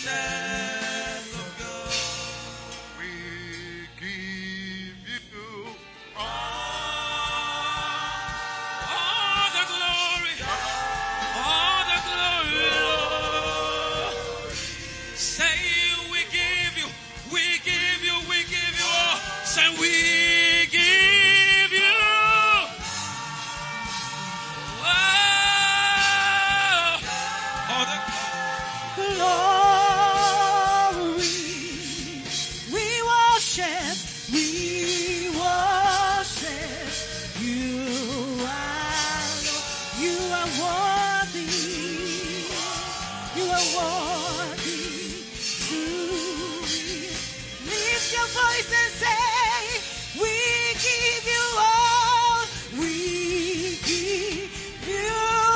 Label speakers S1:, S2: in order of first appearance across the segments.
S1: foolishness of God.
S2: We give you
S1: All the glory, Lord. Say we give you all. Say we give you all the
S3: Glory. We worship you. You are worthy. You are worthy to lift your voice and say, we give you all. We give you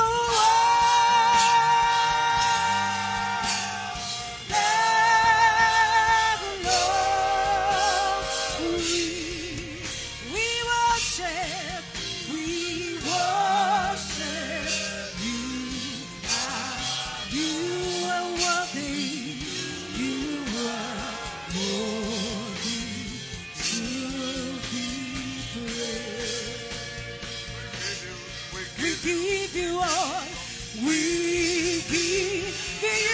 S3: give you all. We give you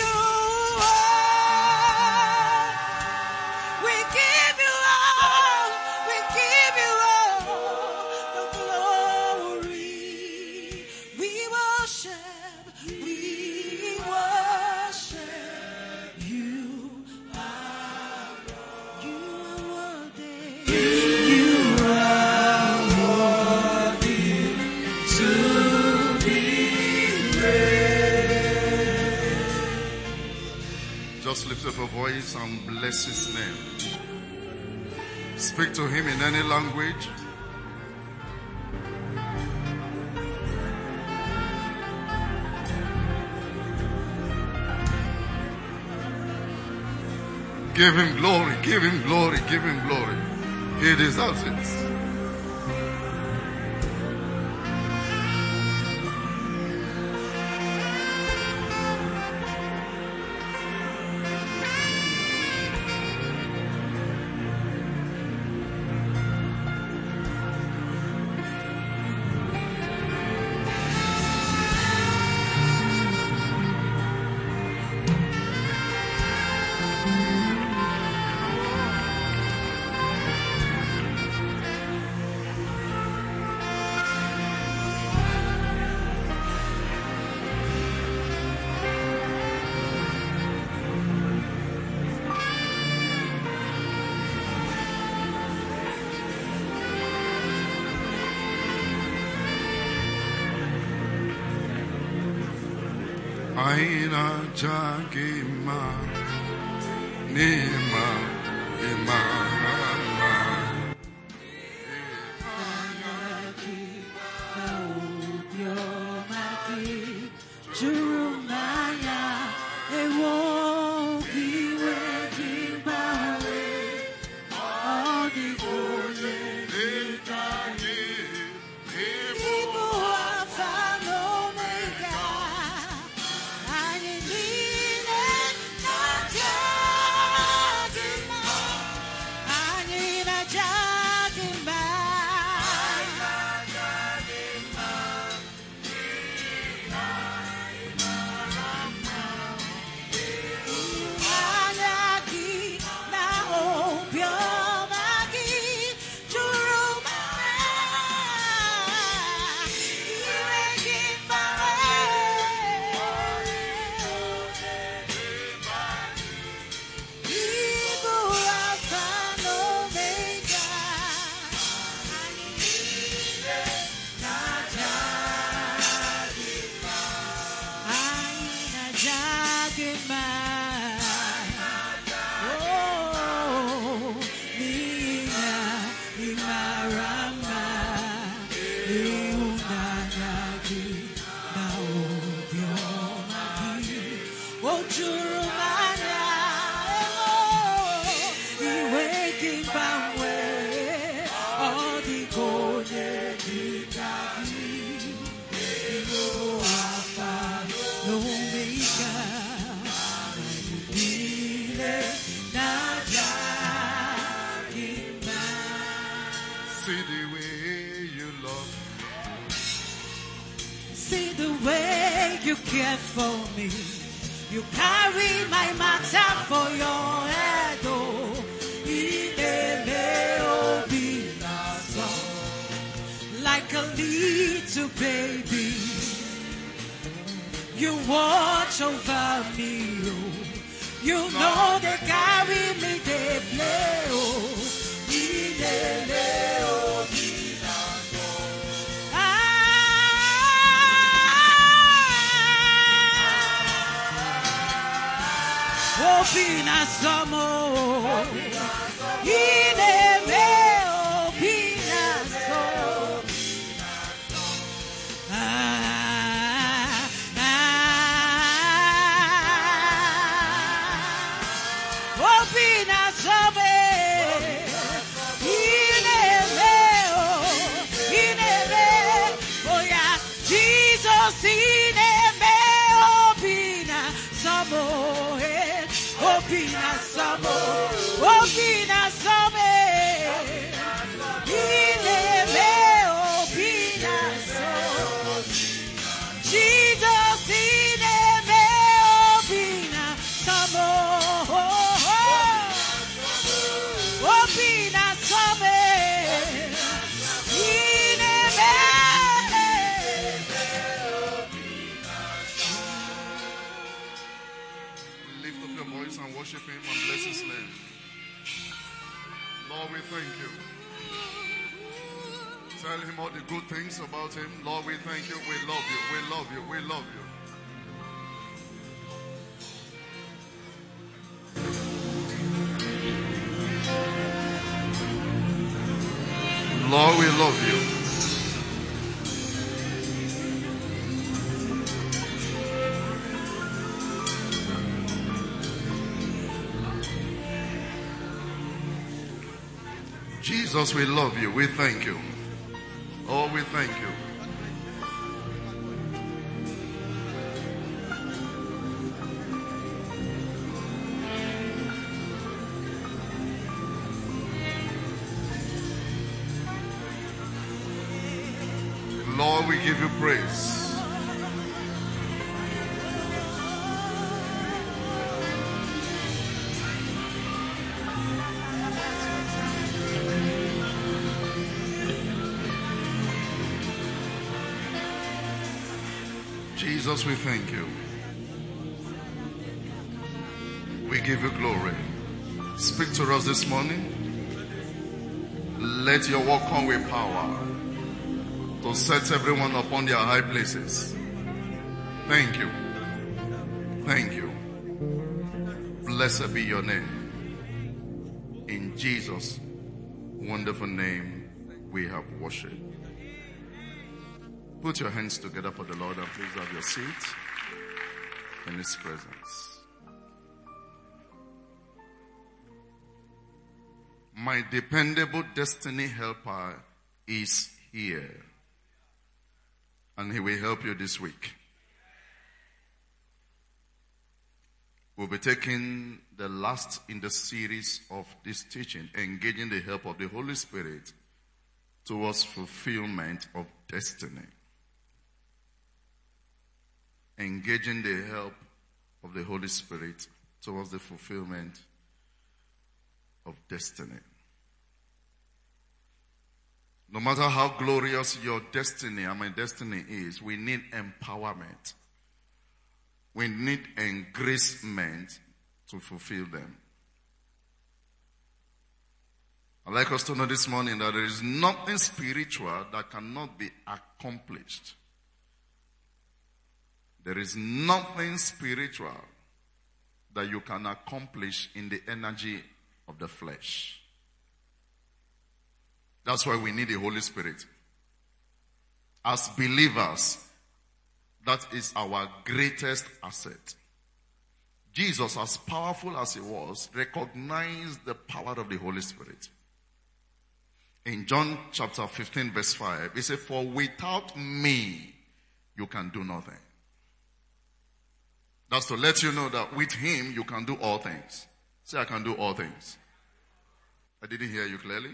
S3: all. We give you all. We give you all the glory. We worship you. You are worthy. You are worthy to be praised.
S2: Just lift up a voice and bless his name. Speak to him in any language. Give him glory, give him glory, give him glory. He deserves it. Aina Jagima Nima Imama
S3: You cared for me. You carried my matter for your head. Oh, like a little baby, you watch over me. Oh, you know they carry me, they play. Oh, Opina samo, ineme opina so, opina sobe, ineme, oh yeah, Jesus ineme opina samo. Opina samo, opina some, ineme opina so. Jesus ineme opina samo, opina some, ineme.
S2: Lift up your voice and worship him and bless his name. Lord, we thank you. Tell him all the good things about him. Lord, we thank you. We love you. We love you. We love you. Lord, we love you. Jesus, we love you. We thank you. Oh, we thank you. Lord, we give you praise. Jesus, we thank you. We give you glory. Speak to us this morning. Let your word come with power to set everyone upon their high places. Thank you. Thank you. Blessed be your name. In Jesus' wonderful name we have worshipped. Put your hands together for the Lord and please have your seat in his presence. My dependable destiny helper is here. And he will help you this week. We'll be taking the last in the series of this teaching, engaging the help of the Holy Spirit towards fulfillment of destiny. Engaging the help of the Holy Spirit towards the fulfillment of destiny. No matter how glorious your destiny and my destiny is, we need empowerment. We need engracement to fulfill them. I'd like us to know this morning that there is nothing spiritual that cannot be accomplished. There is nothing spiritual that you can accomplish in the energy of the flesh. That's why we need the Holy Spirit. As believers, that is our greatest asset. Jesus, as powerful as he was, recognized the power of the Holy Spirit. In John chapter 15 verse 5, he said, "For without me, you can do nothing." That's to let you know that with him, you can do all things. Say, I can do all things. I didn't hear you clearly.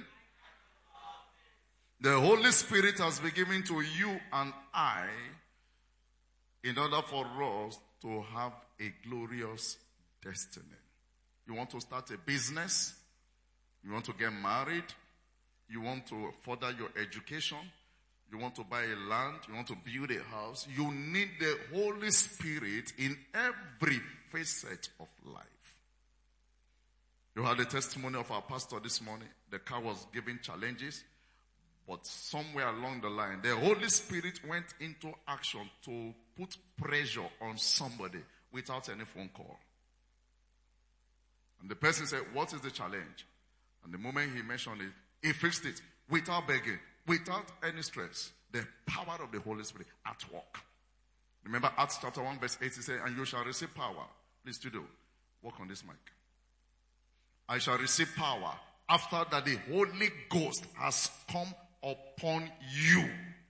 S2: The Holy Spirit has been given to you and I in order for us to have a glorious destiny. You want to start a business? You want to get married? You want to further your education? You want to buy a land? You want to build a house? You need the Holy Spirit in every facet of life. You had a testimony of our pastor this morning. The car was giving challenges, but somewhere along the line, the Holy Spirit went into action to put pressure on somebody without any phone call. And the person said, what is the challenge? And the moment he mentioned it, he fixed it without begging, without any stress. The power of the Holy Spirit at work. Remember Acts chapter 1 verse 8, he said, and you shall receive power. Please, studio, work on this mic. I shall receive power after that the Holy Ghost has come upon you.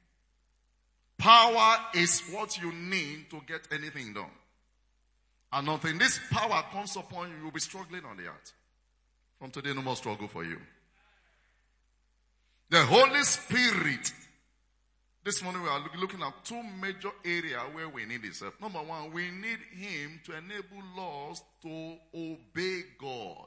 S2: Power is what you need to get anything done. And until this power comes upon you, you'll be struggling on the earth. From today, no more struggle for you. The Holy Spirit. This morning we are looking at two major areas where we need His help. Number one, we need Him to enable us to obey God.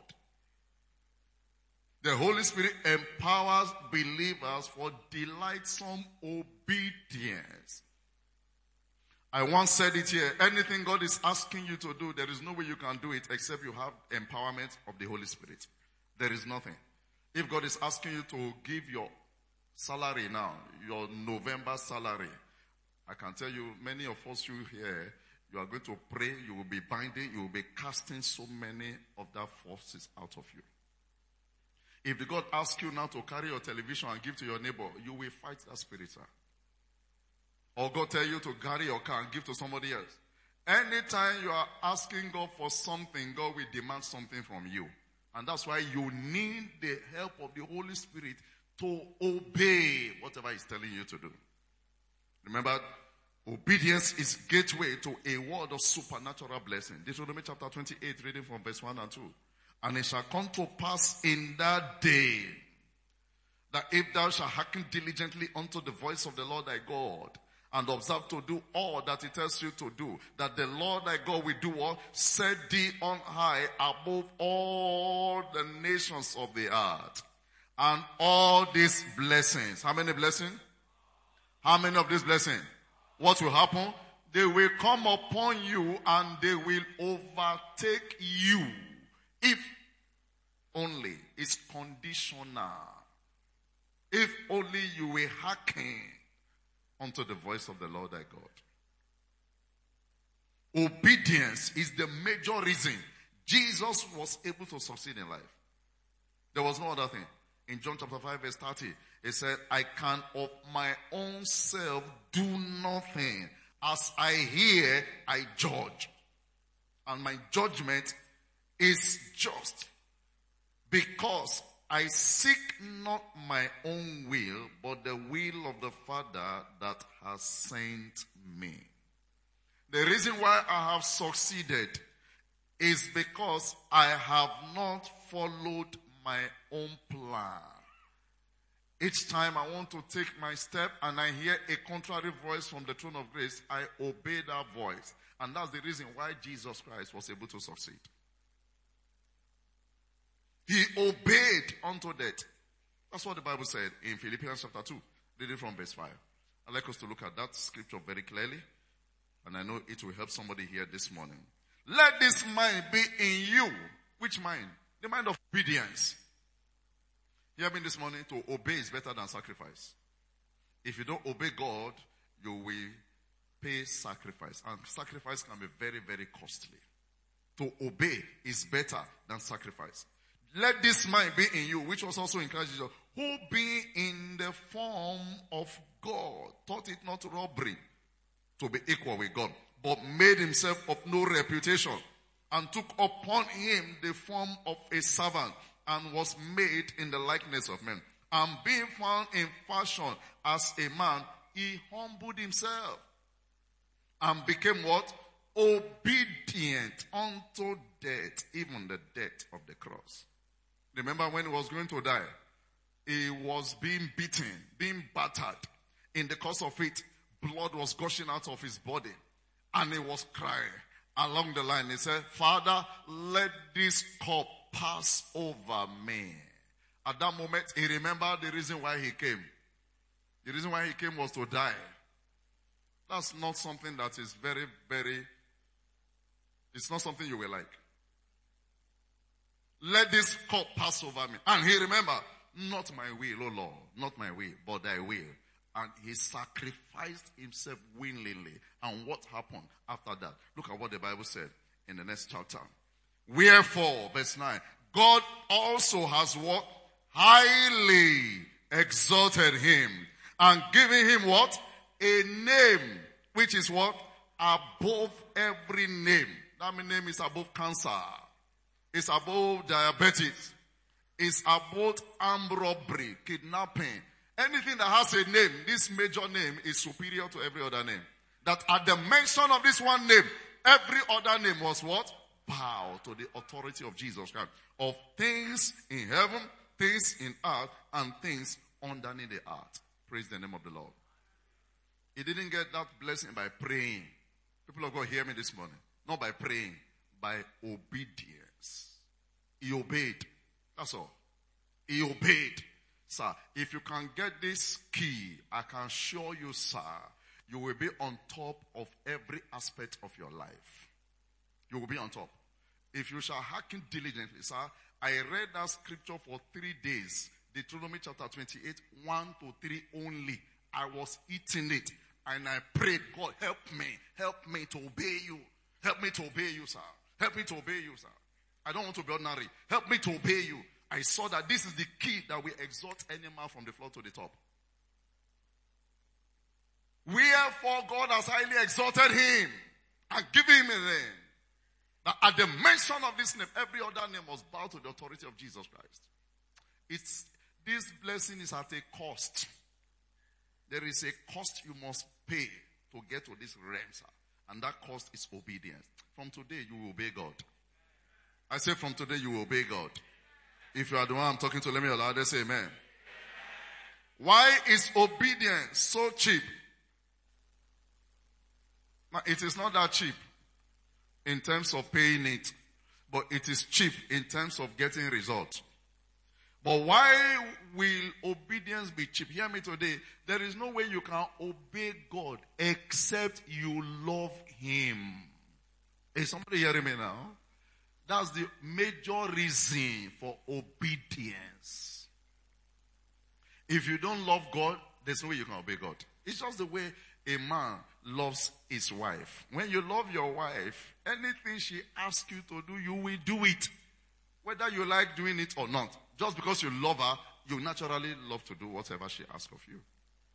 S2: The Holy Spirit empowers believers for delightsome obedience. I once said it here, anything God is asking you to do, there is no way you can do it except you have empowerment of the Holy Spirit. There is nothing. If God is asking you to give your salary now, your November salary, I can tell you, many of us you here, you are going to pray, you will be binding, you will be casting so many of that forces out of you. If the God asks you now to carry your television and give to your neighbor, you will fight that spirit, sir. Or God tell you to carry your car and give to somebody else. Anytime you are asking God for something, God will demand something from you. And that's why you need the help of the Holy Spirit to obey whatever He's telling you to do. Remember, obedience is gateway to a world of supernatural blessing. Deuteronomy chapter 28, reading from verse 1 and 2. And it shall come to pass in that day that if thou shalt hearken diligently unto the voice of the Lord thy God, and observe to do all that He tells you to do, that the Lord thy God will do what? Set thee on high above all the nations of the earth. And all these blessings. How many blessings? How many of these blessings? What will happen? They will come upon you and they will overtake you. If only. It's conditional. If only you will hearken unto the voice of the Lord thy God. Obedience is the major reason Jesus was able to succeed in life. There was no other thing. In John chapter 5 verse 30, it said, I can of my own self do nothing. As I hear, I judge. And my judgment is just, because I seek not my own will, but the will of the Father that has sent me. The reason why I have succeeded is because I have not followed my own plan. Each time I want to take my step and I hear a contrary voice from the throne of grace, I obey that voice. And that's the reason why Jesus Christ was able to succeed. He obeyed unto death. That's what the Bible said in Philippians chapter 2, reading from verse 5. I'd like us to look at that scripture very clearly. And I know it will help somebody here this morning. Let this mind be in you. Which mind? The mind of obedience. Hear me this morning, to obey is better than sacrifice. If you don't obey God, you will pay sacrifice. And sacrifice can be very, very costly. To obey is better than sacrifice. Let this mind be in you, which was also in Christ Jesus, who being in the form of God, thought it not robbery to be equal with God, but made himself of no reputation, and took upon him the form of a servant, and was made in the likeness of men. And being found in fashion as a man, he humbled himself, and became what? Obedient unto death, even the death of the cross. Remember when he was going to die, he was being beaten, being battered. In the course of it, blood was gushing out of his body. And he was crying along the line. He said, Father, let this cup pass over me. At that moment, he remembered the reason why he came. The reason why he came was to die. That's not something that is it's not something you will like. Let this cup pass over me. And he remembered, not my will, O Lord, not my will, but thy will. And he sacrificed himself willingly. And what happened after that? Look at what the Bible said in the next chapter. Wherefore, verse 9, God also has what? Highly exalted him and given him what? A name, which is what? Above every name. That name is above cancer. It's above diabetes. It's about armed robbery, kidnapping. Anything that has a name, this major name is superior to every other name. That at the mention of this one name, every other name was what? Bow to the authority of Jesus Christ. Of things in heaven, things in earth, and things underneath the earth. Praise the name of the Lord. He didn't get that blessing by praying. People of God, hear me this morning. Not by praying, by obedience. He obeyed. That's all. He obeyed. Sir, if you can get this key, I can assure you, sir, you will be on top of every aspect of your life. You will be on top. If you shall hearken diligently, sir, I read that scripture for 3 days. Deuteronomy chapter 28, 1 to 3 only. I was eating it. And I prayed, God, help me to obey you. Help me to obey you, sir. Help me to obey you, sir. I don't want to be ordinary. Help me to obey you. I saw that this is the key that will exalt any man from the floor to the top. Wherefore God has highly exalted him and given him a name. That at the mention of this name, every other name must bow to the authority of Jesus Christ. This blessing is at a cost. There is a cost you must pay to get to this realm, sir. And that cost is obedience. From today, you will obey God. I say from today, you will obey God. If you are the one I'm talking to, let me allow them say amen. Why is obedience so cheap? Now, it is not that cheap in terms of paying it, but it is cheap in terms of getting results. But why will obedience be cheap? Hear me today. There is no way you can obey God except you love him. Is somebody hearing me now? That's the major reason for obedience. If you don't love God, there's no way you can obey God. It's just the way a man loves his wife. When you love your wife, anything she asks you to do, you will do it. Whether you like doing it or not. Just because you love her, you naturally love to do whatever she asks of you.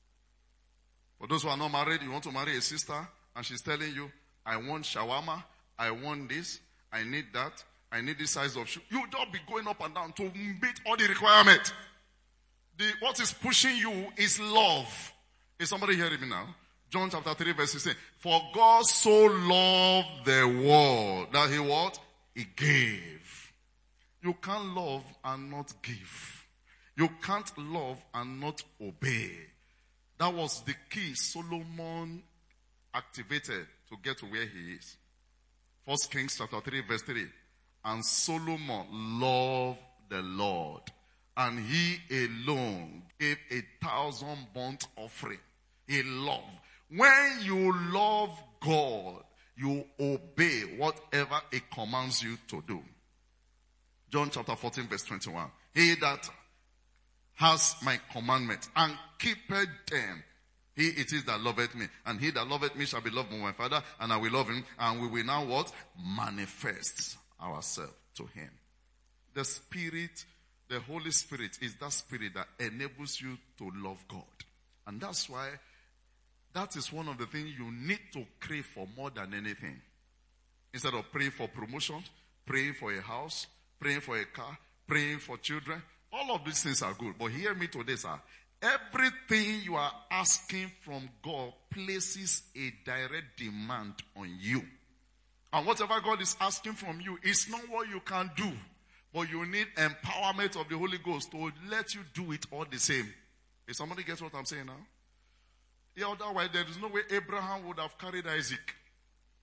S2: For those who are not married, you want to marry a sister, and she's telling you, I want shawarma, I want this, I need that, I need this size of shoe. You don't be going up and down to meet all the requirements. What is pushing you is love. Is somebody hearing me now? John chapter 3 verse 16. For God so loved the world that he what? He gave. You can't love and not give. You can't love and not obey. That was the key Solomon activated to get to where he is. 1 Kings chapter 3 verse 3. And Solomon loved the Lord, and he alone gave 1,000 burnt offering. He loved. When you love God, you obey whatever it commands you to do. John chapter 14 verse 21. He that has my commandments and keepeth them, he it is that loveth me. And he that loveth me shall be loved by my Father, and I will love him. And we will now what? Manifest ourselves to him. The Spirit, the Holy Spirit is that Spirit that enables you to love God. And that's why that is one of the things you need to crave for more than anything. Instead of praying for promotion, praying for a house, praying for a car, praying for children. All of these things are good. But hear me today, sir. Everything you are asking from God places a direct demand on you. And whatever God is asking from you is not what you can do. But you need empowerment of the Holy Ghost to let you do it all the same. If somebody gets what I'm saying now? Yeah, otherwise there is no way Abraham would have carried Isaac.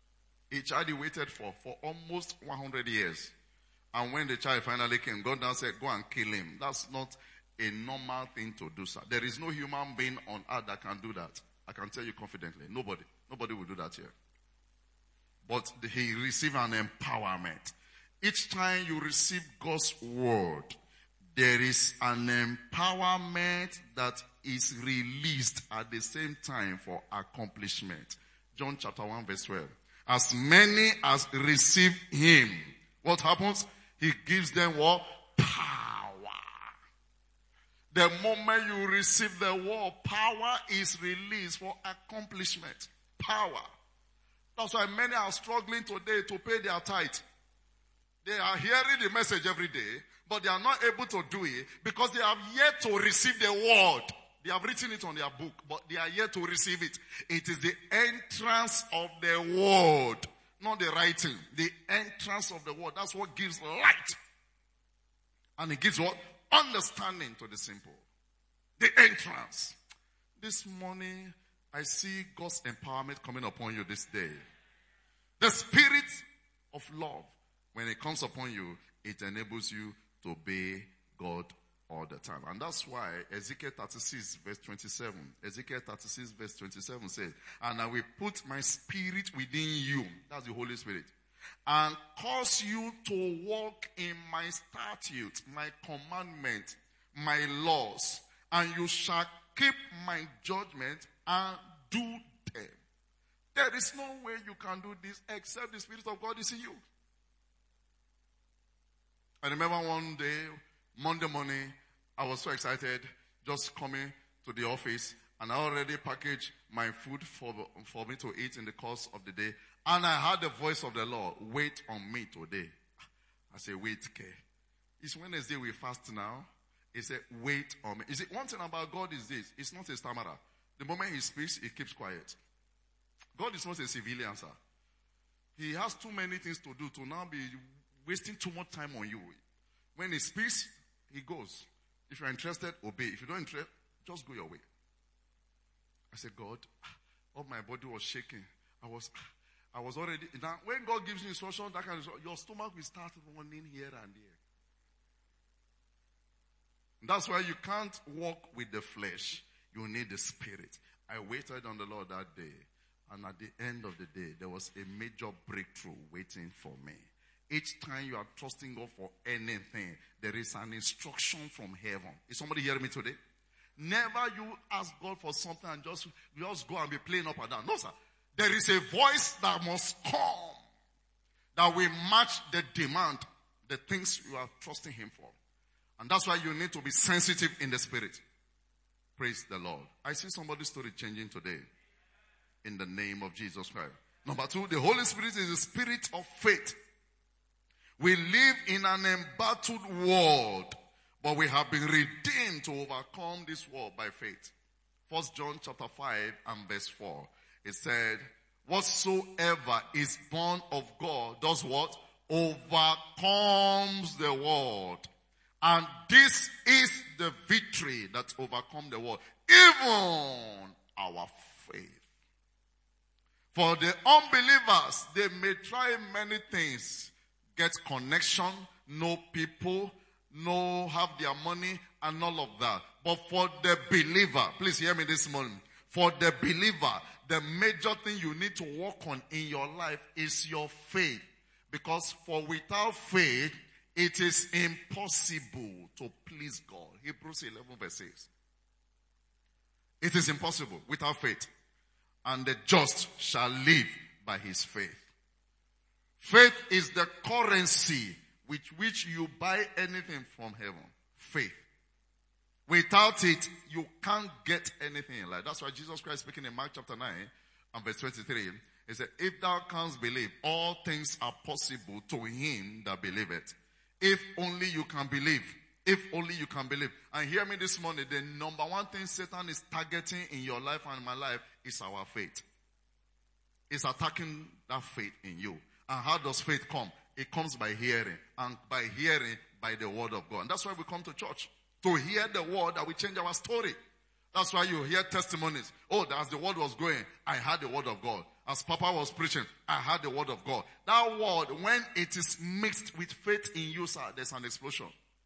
S2: A child he waited for almost 100 years. And when the child finally came, God now said, go and kill him. That's not a normal thing to do, sir. There is no human being on earth that can do that. I can tell you confidently. Nobody will do that here. But he received an empowerment. Each time you receive God's word, there is an empowerment that is released at the same time for accomplishment. John chapter 1 verse 12. As many as receive him, what happens? He gives them what? Power. The moment you receive the word, power is released for accomplishment. Power. That's why many are struggling today to pay their tithe. They are hearing the message every day, but they are not able to do it because they have yet to receive the word. They have written it on their book, but they are yet to receive it. It is the entrance of the word, not the writing. The entrance of the word. That's what gives light. And it gives what? Understanding to the simple. The entrance. This morning, I see God's empowerment coming upon you this day. The spirit of love, when it comes upon you, it enables you to obey God all the time. And that's why Ezekiel 36 verse 27, Ezekiel 36 verse 27 says, and I will put my spirit within you, that's the Holy Spirit, and cause you to walk in my statutes, my commandments, my laws, and you shall keep my judgment and do them. There is no way you can do this except the Spirit of God is in you. I remember one day, Monday morning, I was so excited just coming to the office, and I already packaged my food for me to eat in the course of the day. And I heard the voice of the Lord, wait on me today. I said, wait, okay. It's Wednesday, we fast now. He said, wait on me. Is it one thing about God is this? It's not a stammerer. The moment he speaks, he keeps quiet. God is not a civilian, sir. He has too many things to do to now be wasting too much time on you. When he speaks, he goes. If you're interested, obey. If you don't interest, just go your way. I said, God, all my body was shaking. I was already, now when God gives you instruction, that kind of, your stomach will start running here and there. That's why you can't walk with the flesh. You need the spirit. I waited on the Lord that day. And at the end of the day, there was a major breakthrough waiting for me. Each time you are trusting God for anything, there is an instruction from heaven. Is somebody hearing me today? Never you ask God for something and just go and be playing up and down. No, sir. There is a voice that must come that will match the demand, the things you are trusting him for. And that's why you need to be sensitive in the spirit. Praise the Lord. I see somebody's story changing today. In the name of Jesus Christ. Number 2, the Holy Spirit is the spirit of faith. We live in an embattled world, but we have been redeemed to overcome this world by faith. 1 John chapter 5 and verse 4. It said, whatsoever is born of God does what? Overcomes the world. And this is the victory that overcomes the world. Even our faith. For the unbelievers, they may try many things. Get connection, know people, have their money, and all of that. But for the believer, please hear me this morning. For the believer, the major thing you need to work on in your life is your faith. Because for without faith, it is impossible to please God. Hebrews 11 verse 6. It is impossible without faith. And the just shall live by his faith. Faith is the currency with which you buy anything from heaven. Faith. Without it, you can't get anything in life. That's why Jesus Christ speaking in Mark chapter 9 and verse 23, he said, if thou canst believe, all things are possible to him that believeth. If only you can believe. If only you can believe. And hear me this morning, the number one thing Satan is targeting in your life and my life is our faith. It's attacking that faith in you. And how does faith come? It comes by hearing. And by hearing, by the word of God. And that's why we come to church. To hear the word that will change our story. That's why you hear testimonies. Oh, as the word was going, I heard the word of God. As Papa was preaching, I heard the word of God. That word, when it is mixed with faith in you, sir, there's an explosion.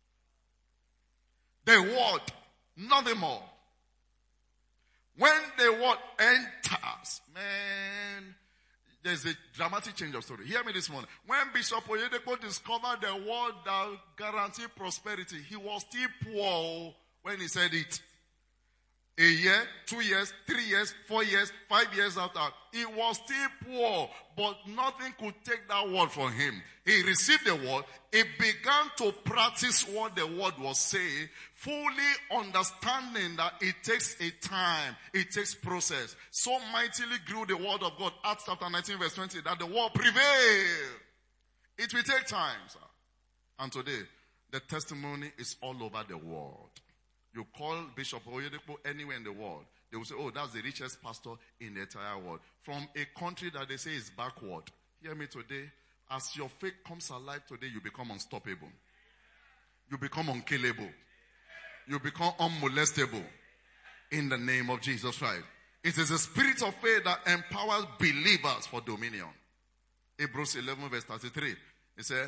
S2: The word, nothing more. When the word enters, man, there's a dramatic change of story. Hear me this morning. When Bishop Oyedepo discovered the word that guaranteed prosperity, he was still poor when he said it. A year, 2 years, 3 years, 4 years, 5 years after, he was still poor, but nothing could take that word from him. He received the word, he began to practice what the word was saying, fully understanding that it takes a time, it takes process. So mightily grew the word of God, Acts chapter 19 verse 20, that the word prevailed. It will take time, sir. And today, the testimony is all over the world. You call Bishop Oyedepo anywhere in the world, they will say, oh, that's the richest pastor in the entire world. From a country that they say is backward. Hear me today. As your faith comes alive today, you become unstoppable. You become unkillable. You become unmolestable. In the name of Jesus Christ. It is the spirit of faith that empowers believers for dominion. Hebrews 11 verse 33. It says,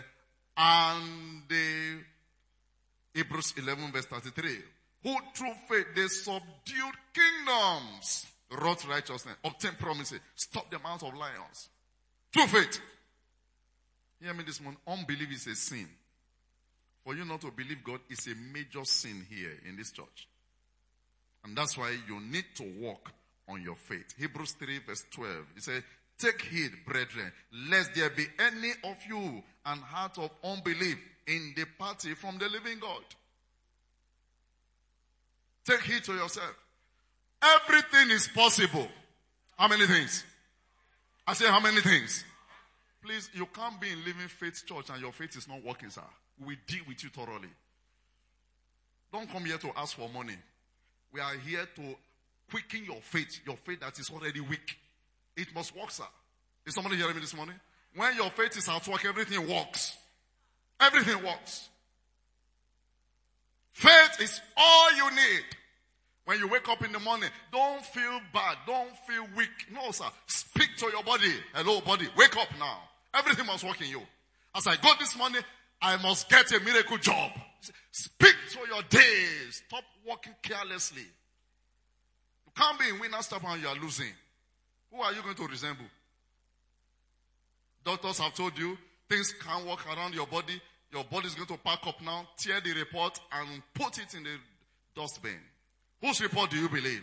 S2: Hebrews 11 verse 33. Who through faith they subdued kingdoms, wrought righteousness, obtained promises, stopped the mouth of lions. Through faith. Hear me this morning. Unbelief is a sin. For you not to believe God is a major sin here in this church. And that's why you need to walk on your faith. Hebrews 3 verse 12. It says, take heed, brethren, lest there be any of you an heart of unbelief in the party from the living God. Take heed to yourself. Everything is possible. How many things? I say how many things? Please, you can't be in Living Faith Church and your faith is not working, sir. We deal with you thoroughly. Don't come here to ask for money. We are here to quicken your faith that is already weak. It must work, sir. Is somebody hearing me this morning? When your faith is at work, everything works. Everything works. Faith is all you need. When you wake up in the morning, don't feel bad. Don't feel weak. No, sir. Speak to your body. Hello, body. Wake up now. Everything must work in you. As I go this morning, I must get a miracle job. Speak to your days. Stop walking carelessly. You can't be in winner's step and you are losing. Who are you going to resemble? Doctors have told you things can't work around your body. Your body is going to pack up now, tear the report, and put it in the dustbin. Whose report do you believe?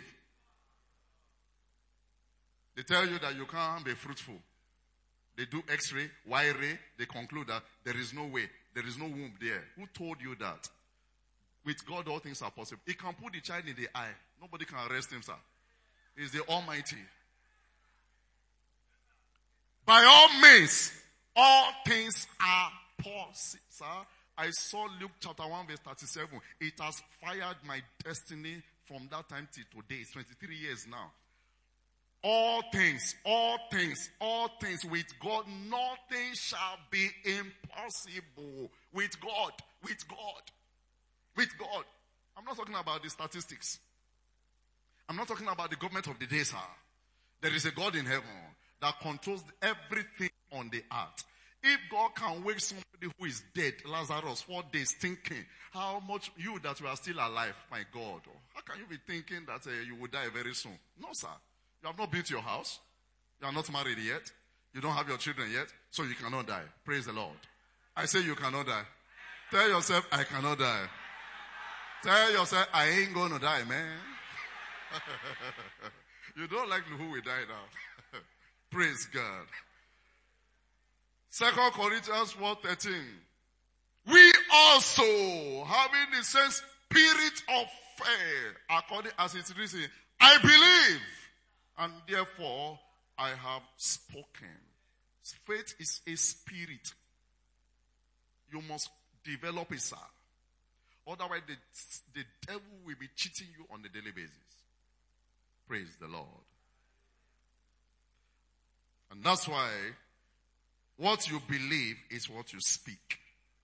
S2: They tell you that you can't be fruitful. They do X-ray, Y-ray. They conclude that there is no way. There is no womb there. Who told you that? With God, all things are possible. He can put the child in the eye. Nobody can arrest him, sir. He's the Almighty. By all means, all things are possible, sir. I saw Luke chapter 1 verse 37. It has fired my destiny from that time till today. It's 23 years now. All things with God, nothing shall be impossible. With God. I'm not talking about the statistics. I'm not talking about the government of the day, sir. There is a God in heaven that controls everything on the earth. If God can wake somebody who is dead, Lazarus, 4 days, thinking, how much you that you are still alive, my God. How can you be thinking that you will die very soon? No, sir. You have not built your house. You are not married yet. You don't have your children yet. So you cannot die. Praise the Lord. I say you cannot die. Tell yourself, I cannot die. Tell yourself, I ain't going to die, man. You don't like who will die now. Praise God. 2 Corinthians 4:13. We also, having the same spirit of faith, according as it is written, I believe, and therefore I have spoken. Faith is a spirit. You must develop it, sir. Otherwise, the devil will be cheating you on a daily basis. Praise the Lord. And that's why what you believe is what you speak.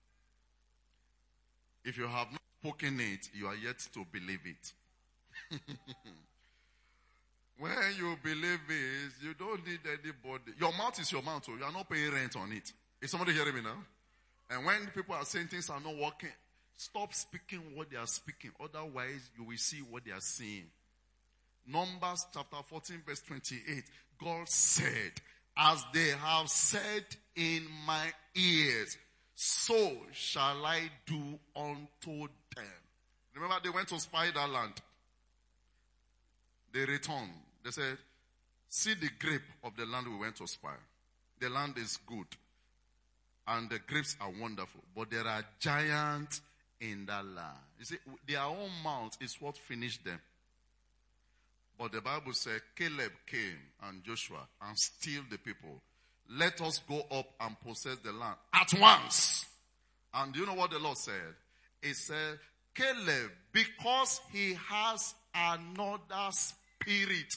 S2: If you have not spoken it, you are yet to believe it. When you believe this, you don't need anybody. Your mouth is your mouth, so you are not paying rent on it. Is somebody hearing me now? And when people are saying things are not working, stop speaking what they are speaking. Otherwise, you will see what they are seeing. Numbers chapter 14 verse 28. God said, as they have said in my ears, so shall I do unto them. Remember, they went to spy that land. They returned. They said, see the grape of the land we went to spy. The land is good. And the grapes are wonderful. But there are giants in that land. You see, their own mouth is what finished them. But the Bible said, Caleb came and Joshua and steal the people. Let us go up and possess the land at once. And do you know what the Lord said? He said, Caleb, because he has another spirit.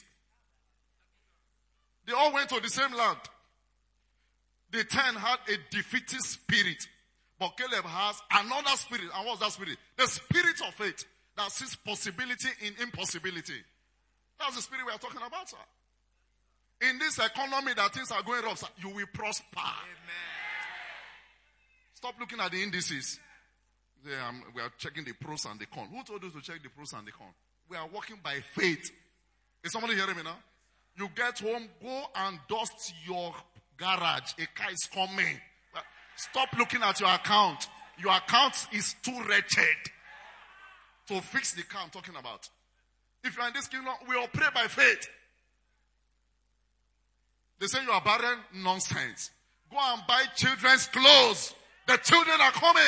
S2: They all went to the same land. The 10 had a defeated spirit. But Caleb has another spirit. And what's that spirit? The spirit of faith that sees possibility in impossibility. That's the spirit we are talking about, sir. In this economy that things are going rough, sir, you will prosper. Amen. Stop looking at the indices. We are checking the pros and the cons. Who told you to check the pros and the cons? We are walking by faith. Is somebody hearing me now? You get home, go and dust your garage. A car is coming. Stop looking at your account. Your account is too wretched to fix the car I'm talking about. If you are in this kingdom, we operate by faith. They say you are barren. Nonsense. Go and buy children's clothes. The children are coming.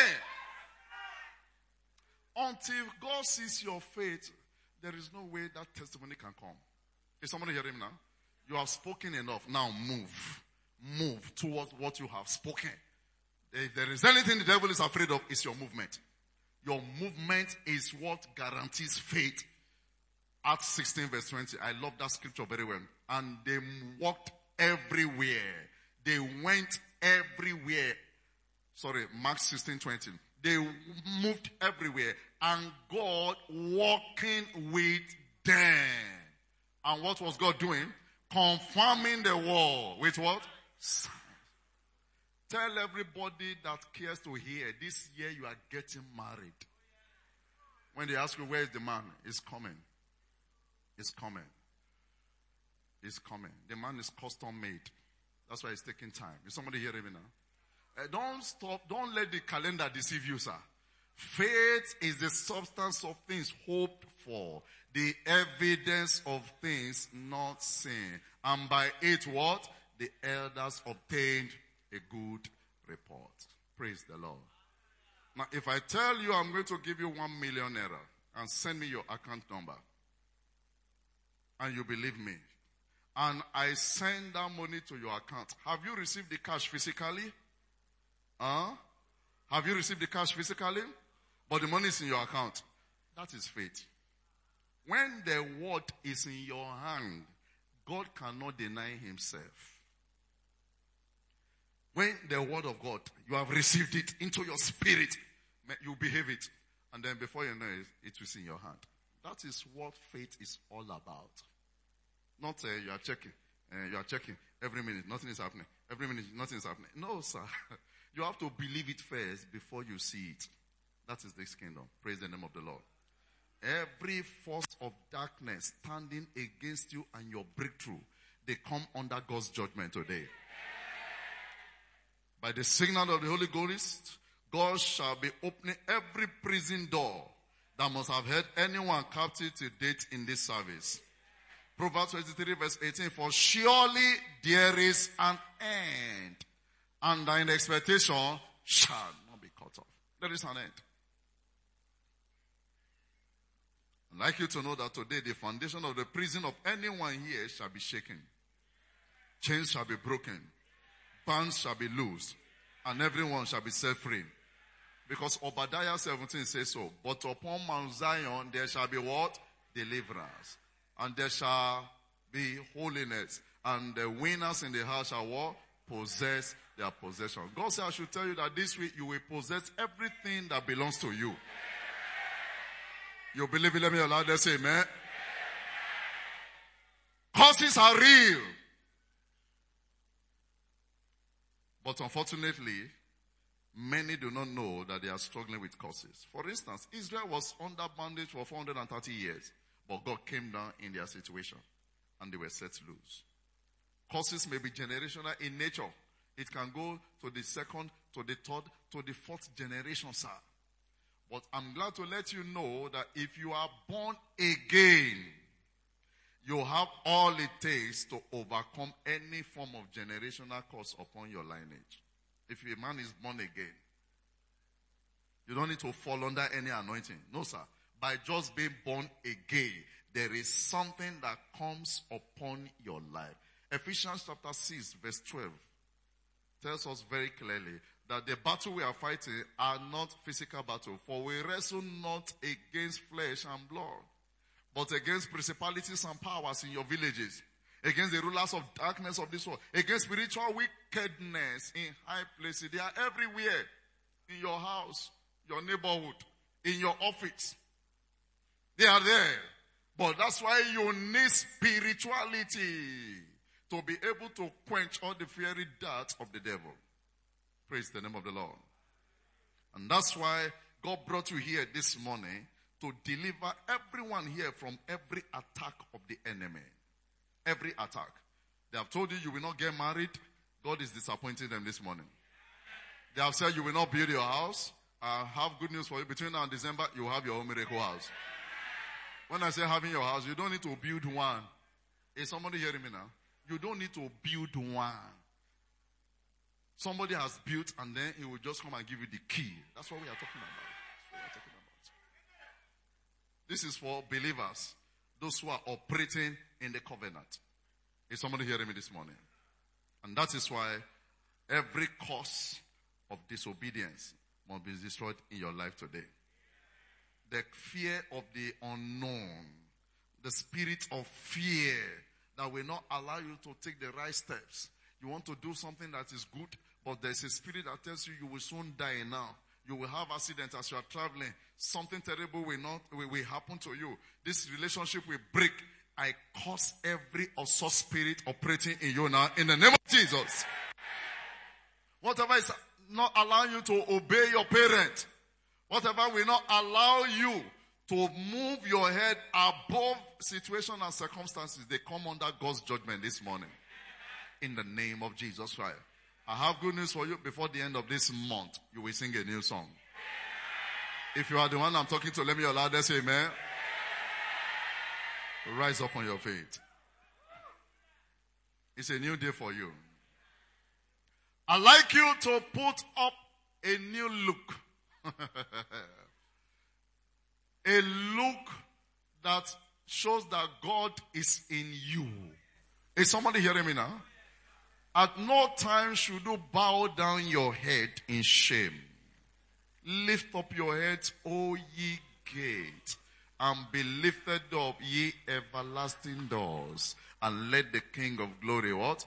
S2: Until God sees your faith, there is no way that testimony can come. Is somebody hearing me now? You have spoken enough. Now move. Move towards what you have spoken. If there is anything the devil is afraid of, it's your movement. Your movement is what guarantees faith. Acts 16 verse 20. I love that scripture very well. And they walked everywhere. They went everywhere. Sorry, Mark 16, 20. They moved everywhere. And God walking with them. And what was God doing? Confirming the word. With what? Signs. Tell everybody that cares to hear, this year you are getting married. When they ask you, where is the man? He's coming. He's coming. He's coming. The man is custom made. That's why it's taking time. Is somebody hearing me now? Don't stop. Don't let the calendar deceive you, sir. Faith is the substance of things hoped for, the evidence of things not seen. And by it what? The elders obtained a good report. Praise the Lord. Now, if I tell you I'm going to give you 1 million naira and send me your account number, and you believe me, and I send that money to your account, have you received the cash physically? Have you received the cash physically? But the money is in your account. That is faith. When the word is in your hand, God cannot deny himself. When the word of God, you have received it into your spirit, you behave it. And then before you know it, it is in your hand. That is what faith is all about. Not you are checking. You are checking. Every minute, nothing is happening. Every minute, nothing is happening. No, sir. You have to believe it first before you see it. That is this kingdom. Praise the name of the Lord. Every force of darkness standing against you and your breakthrough, they come under God's judgment today. By the signal of the Holy Ghost, God shall be opening every prison door that must have held anyone captive to date in this service. Proverbs 23 verse 18, for surely there is an end, and thine expectation shall not be cut off. There is an end. I'd like you to know that today the foundation of the prison of anyone here shall be shaken. Chains shall be broken. Bands shall be loosed. And everyone shall be set free. Because Obadiah 17 says so. But upon Mount Zion there shall be what? Deliverance. And there shall be holiness. And the winners in the house shall what? Possess their possession. God said I should tell you that this week you will possess everything that belongs to you. You believe it? Let me allow them say amen. Curses are real. But unfortunately, many do not know that they are struggling with curses. For instance, Israel was under bondage for 430 years, but God came down in their situation and they were set loose. Curses may be generational in nature. It can go to the second, to the third, to the fourth generation, sir. But I'm glad to let you know that if you are born again, you have all it takes to overcome any form of generational curse upon your lineage. If a man is born again, you don't need to fall under any anointing. No, sir. By just being born again, there is something that comes upon your life. Ephesians chapter 6 verse 12 tells us very clearly that the battle we are fighting are not physical battle. For we wrestle not against flesh and blood, but against principalities and powers in your villages, against the rulers of darkness of this world, against spiritual wickedness in high places. They are everywhere. In your house, your neighborhood, in your office. They are there. But that's why you need spirituality to be able to quench all the fiery darts of the devil. Praise the name of the Lord. And that's why God brought you here this morning to deliver everyone here from every attack of the enemy. Every attack. They have told you you will not get married. God is disappointing them this morning. They have said you will not build your house. I have good news for you. Between now and December, you will have your own miracle house. When I say having your house, you don't need to build one. Is somebody hearing me now? You don't need to build one. Somebody has built and then he will just come and give you the key. That's what we are talking about. This is for believers. Those who are operating in the covenant. Is somebody hearing me this morning? And that is why every cause of disobedience must be destroyed in your life today. The fear of the unknown, the spirit of fear that will not allow you to take the right steps. You want to do something that is good, but there's a spirit that tells you will soon die now. You will have accident as you are traveling. Something terrible will happen to you. This relationship will break. I curse every also spirit operating in you now in the name of Jesus. Whatever is not allowing you to obey your parent, whatever will not allow you to move your head above situation and circumstances, they come under God's judgment this morning. In the name of Jesus Christ. I have good news for you. Before the end of this month, you will sing a new song. If you are the one I'm talking to, let me allow them say amen. Rise up on your feet. It's a new day for you. I'd like you to put up a new look. A look that shows that God is in you. Is somebody hearing me now? At no time should you bow down your head in shame. Lift up your heads, O ye gates, and be lifted up, ye everlasting doors, and let the King of glory what?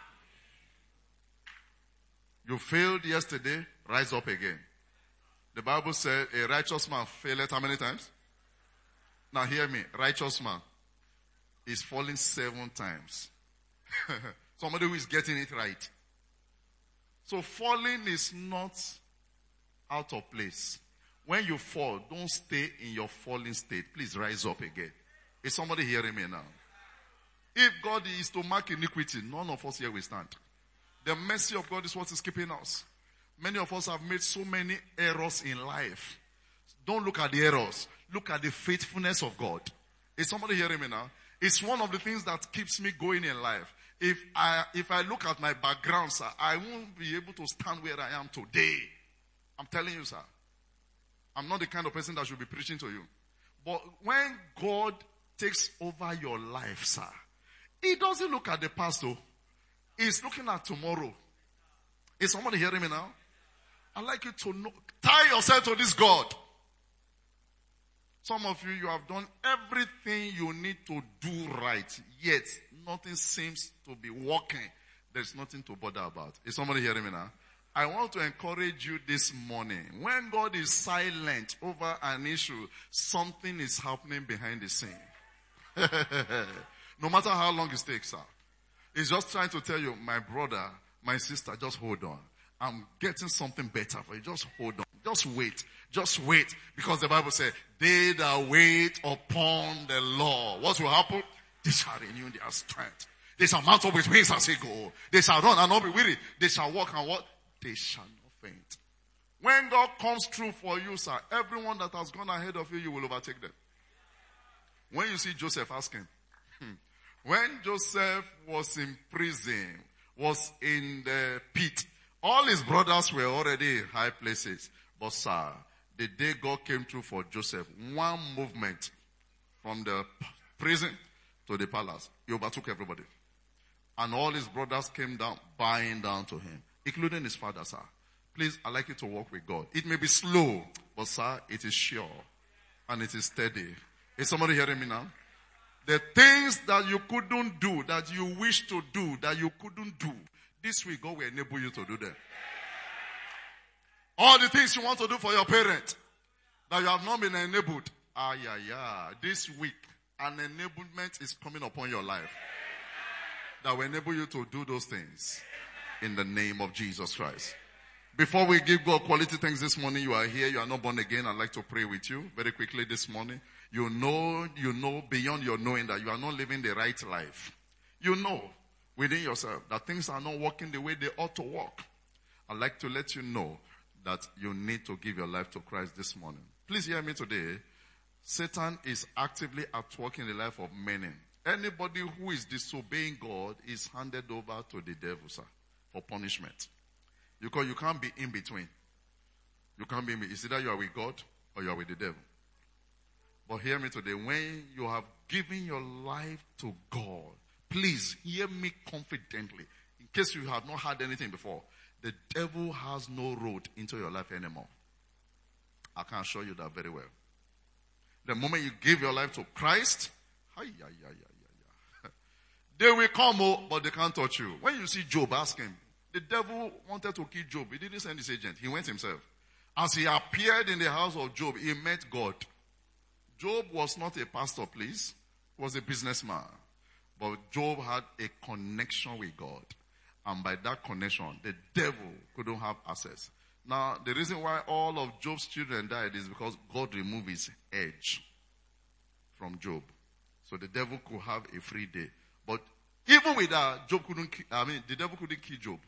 S2: You failed yesterday, rise up again. The Bible said a righteous man faileth how many times? Now hear me, righteous man is falling 7 times. Somebody who is getting it right. So falling is not out of place. When you fall, don't stay in your falling state. Please rise up again. Is somebody hearing me now? If God is to mark iniquity, none of us here will stand. The mercy of God is what is keeping us. Many of us have made so many errors in life. Don't look at the errors. Look at the faithfulness of God. Is somebody hearing me now? It's one of the things that keeps me going in life. If I look at my background, sir, I won't be able to stand where I am today. I'm telling you, sir. I'm not the kind of person that should be preaching to you. But when God takes over your life, sir, He doesn't look at the past, though. He's looking at tomorrow. Is somebody hearing me now? I'd like you to know, tie yourself to this God. Some of you have done everything you need to do right, yet nothing seems to be working. There's nothing to bother about. Is somebody hearing me now? I want to encourage you this morning. When God is silent over an issue, something is happening behind the scene. No matter how long it takes, sir. It's just trying to tell you, my brother, my sister, just hold on. I'm getting something better for you. Just hold on. Just wait. Just wait. Because the Bible said, they that wait upon the Lord. What will happen? They shall renew their strength. They shall mount up with wings as eagles. They shall run and not be weary. They shall walk and what? They shall not faint. When God comes through for you, sir, everyone that has gone ahead of you, you will overtake them. When you see Joseph, ask him. When Joseph was in prison, was in the pit, all his brothers were already in high places. But sir, the day God came through for Joseph, one movement from the prison to the palace, he overtook everybody. And all his brothers came down, bowing down to him, including his father, sir. Please, I'd like you to walk with God. It may be slow, but sir, it is sure. And it is steady. Is somebody hearing me now? The things that you couldn't do, that you wish to do, that you couldn't do, this week God will enable you to do them. All the things you want to do for your parents, that you have not been enabled. This week, an enablement is coming upon your life that will enable you to do those things in the name of Jesus Christ. Before we give God quality things this morning, you are here, you are not born again. I'd like to pray with you very quickly this morning. You know beyond your knowing that you are not living the right life. You know within yourself that things are not working the way they ought to work. I'd like to let you know that you need to give your life to Christ this morning. Please hear me today. Satan is actively at work in the life of many. Anybody who is disobeying God is handed over to the devil, sir, for punishment. Because you can't be in between. You can't be in between. It's either you are with God or you are with the devil. But hear me today. When you have given your life to God, please hear me confidently. In case you have not heard anything before, the devil has no road into your life anymore. I can assure you that very well. The moment you give your life to Christ, they will come, but they can't touch you. When you see Job, ask him. The devil wanted to kill Job. He didn't send his agent. He went himself. As he appeared in the house of Job, he met God. Job was not a pastor, please. He was a businessman. But Job had a connection with God. And by that connection, the devil couldn't have access. Now, the reason why all of Job's children died is because God removed his edge from Job. So the devil could have a free day. But even with that, the devil couldn't kill Job.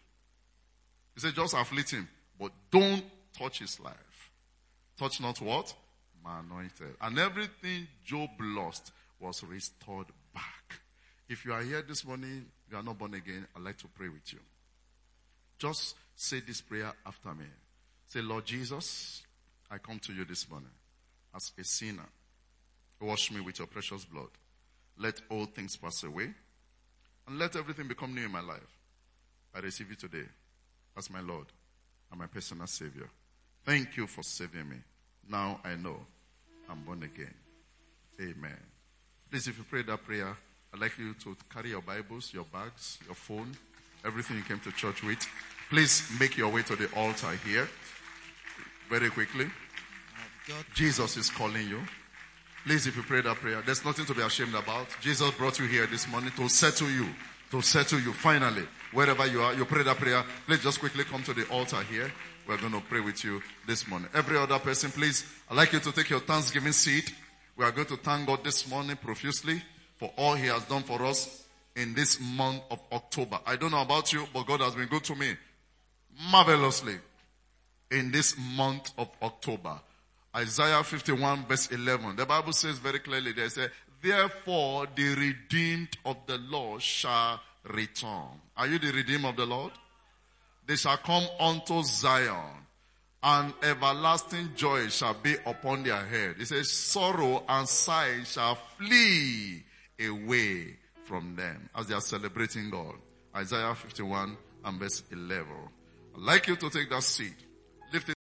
S2: He said, just afflict him, but don't touch his life. Touch not what? My anointed. And everything Job lost was restored back. If you are here this morning, you are not born again, I'd like to pray with you. Just say this prayer after me. Say, Lord Jesus, I come to you this morning as a sinner. Wash me with your precious blood. Let all things pass away. And let everything become new in my life. I receive you today as my Lord and my personal Savior. Thank you for saving me. Now I know I'm born again. Amen. Please, if you pray that prayer, I'd like you to carry your Bibles, your bags, your phone, everything you came to church with. Please make your way to the altar here very quickly. Jesus is calling you. Please, if you pray that prayer, there's nothing to be ashamed about. Jesus brought you here this morning to settle you. Finally, wherever you are, you pray that prayer. Please just quickly come to the altar here. We're going to pray with you this morning. Every other person, please, I'd like you to take your Thanksgiving seat. We are going to thank God this morning profusely for all He has done for us in this month of October. I don't know about you, but God has been good to me marvelously in this month of October. Isaiah 51 verse 11. The Bible says very clearly, they say, therefore the redeemed of the Lord shall return. Are you the redeemed of the Lord? They shall come unto Zion, and everlasting joy shall be upon their head. It says, sorrow and sighing shall flee away from them as they are celebrating God. Isaiah 51 and verse 11. I'd like you to take that seat. Lift it.